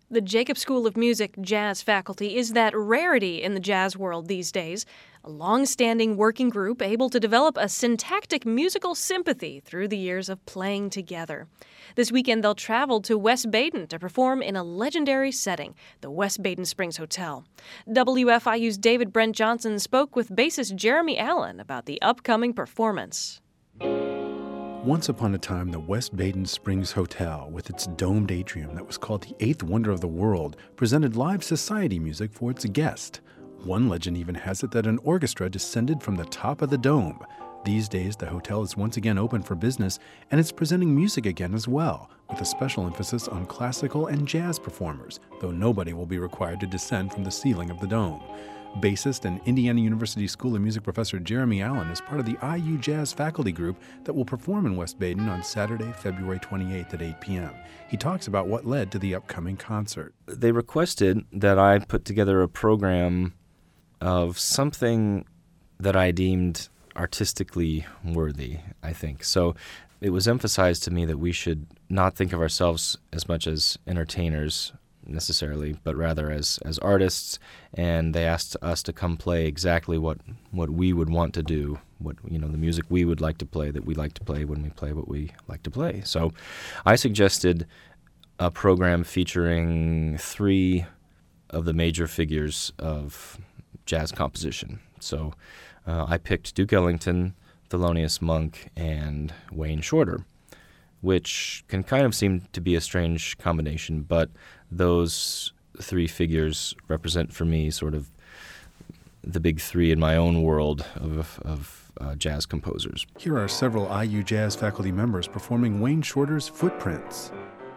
The Jacob School of Music jazz faculty is that rarity in the jazz world these days, a long-standing working group able to develop a syntactic musical sympathy through the years of playing together. This weekend they'll travel to West Baden to perform in a legendary setting, the West Baden Springs Hotel. WFIU's David Brent Johnson spoke with bassist Jeremy Allen about the upcoming performance. Once upon a time, the West Baden Springs Hotel, with its domed atrium that was called the eighth wonder of the world, presented live society music for its guests. One legend even has it that an orchestra descended from the top of the dome. These days, the hotel is once again open for business, and it's presenting music again as well, with a special emphasis on classical and jazz performers, though nobody will be required to descend from the ceiling of the dome. Bassist and Indiana University School of Music professor Jeremy Allen is part of the IU Jazz faculty group that will perform in West Baden on Saturday, February 28th at 8 p.m. He talks about what led to the upcoming concert. They requested that I put together a program of something that I deemed artistically worthy, I think. So it was emphasized to me that we should not think of ourselves as much as entertainers necessarily, but rather as artists, and they asked us to come play exactly what we would want to do, the music we would like to play, that we like to play when we play what we like to play. So I suggested a program featuring three of the major figures of jazz composition. So I picked Duke Ellington, Thelonious Monk, and Wayne Shorter, which can kind of seem to be a strange combination, but those three figures represent for me sort of the big three in my own world of jazz composers. Here are several IU Jazz faculty members performing Wayne Shorter's Footprints.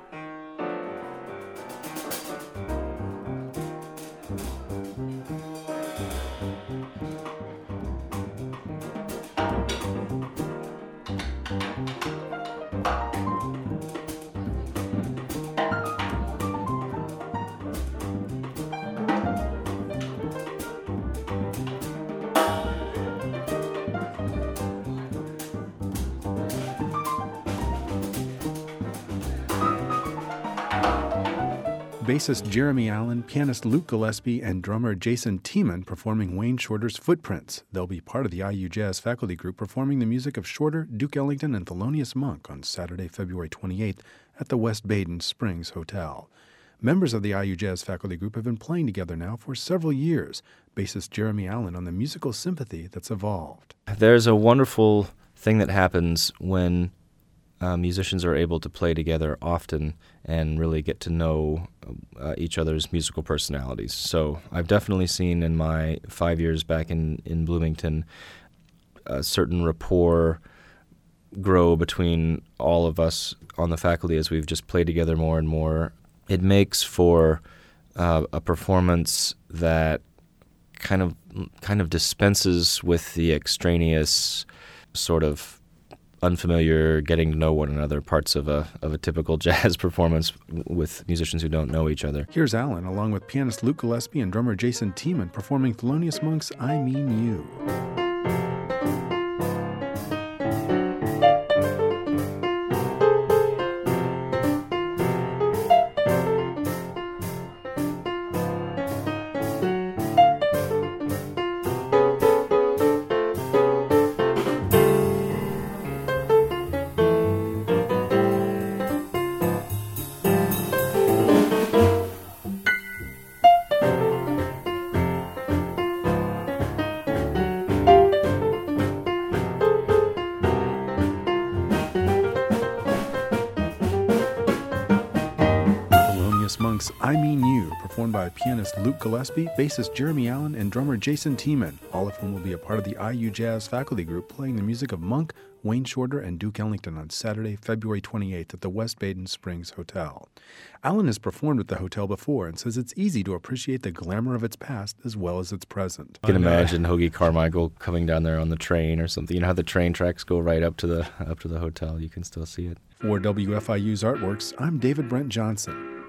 Bassist Jeremy Allen, pianist Luke Gillespie, and drummer Jason Tiemann performing Wayne Shorter's Footprints. They'll be part of the IU Jazz faculty group performing the music of Shorter, Duke Ellington, and Thelonious Monk on Saturday, February 28th at the West Baden Springs Hotel. Members of the IU Jazz faculty group have been playing together now for several years. Bassist Jeremy Allen on the musical sympathy that's evolved. There's a wonderful thing that happens when musicians are able to play together often and really get to know each other's musical personalities. So I've definitely seen in my 5 years back in Bloomington a certain rapport grow between all of us on the faculty as we've just played together more and more. It makes for a performance that kind of dispenses with the extraneous sort of unfamiliar, getting to know one another parts of a typical jazz performance with musicians who don't know each other. Here's Allen, along with pianist Luke Gillespie and drummer Jason Tiemann, performing Thelonious Monk's I Mean You. Monk's I Mean You, performed by pianist Luke Gillespie, bassist Jeremy Allen, and drummer Jason Tiemann, all of whom will be a part of the IU Jazz faculty group playing the music of Monk, Wayne Shorter, and Duke Ellington on Saturday, February 28th at the West Baden Springs Hotel. Allen has performed at the hotel before and says it's easy to appreciate the glamour of its past as well as its present. You can imagine Hoagie Carmichael coming down there on the train or something. You know how the train tracks go right up to the hotel? You can still see it. For WFIU's Artworks, I'm David Brent Johnson.